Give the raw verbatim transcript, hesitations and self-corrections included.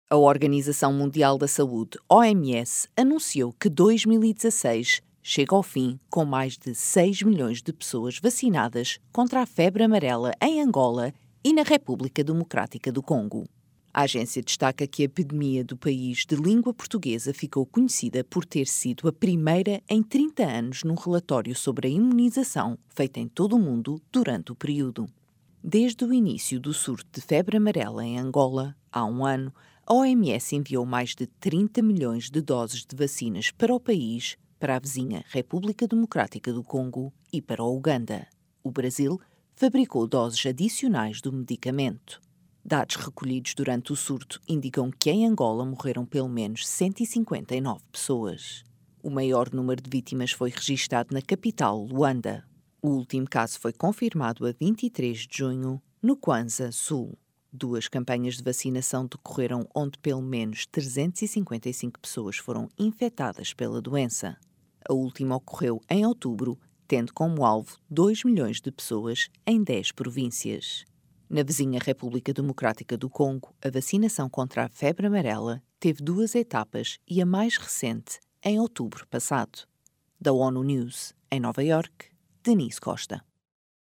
A Organização Mundial da Saúde, O M S, anunciou que dois mil e dezasseis chega ao fim com mais de seis milhões de pessoas vacinadas contra a febre amarela em Angola e na República Democrática do Congo. A agência destaca que a epidemia do país de língua portuguesa ficou conhecida por ter sido a primeira em trinta anos num relatório sobre a imunização feito em todo o mundo durante o período. Desde o início do surto de febre amarela em Angola, há um ano, a O M S enviou mais de trinta milhões de doses de vacinas para o país, para a vizinha República Democrática do Congo e para o Uganda. O Brasil fabricou doses adicionais do medicamento. Dados recolhidos durante o surto indicam que em Angola morreram pelo menos cento e cinquenta e nove pessoas. O maior número de vítimas foi registado na capital, Luanda. O último caso foi confirmado a vinte e três de junho, no Kwanza Sul. Duas campanhas de vacinação decorreram onde pelo menos trezentas e cinquenta e cinco pessoas foram infectadas pela doença. A última ocorreu em outubro, tendo como alvo dois milhões de pessoas em dez províncias. Na vizinha República Democrática do Congo, a vacinação contra a febre amarela teve duas etapas e a mais recente em outubro passado. Da ONU News, em Nova Iorque, Denise Costa.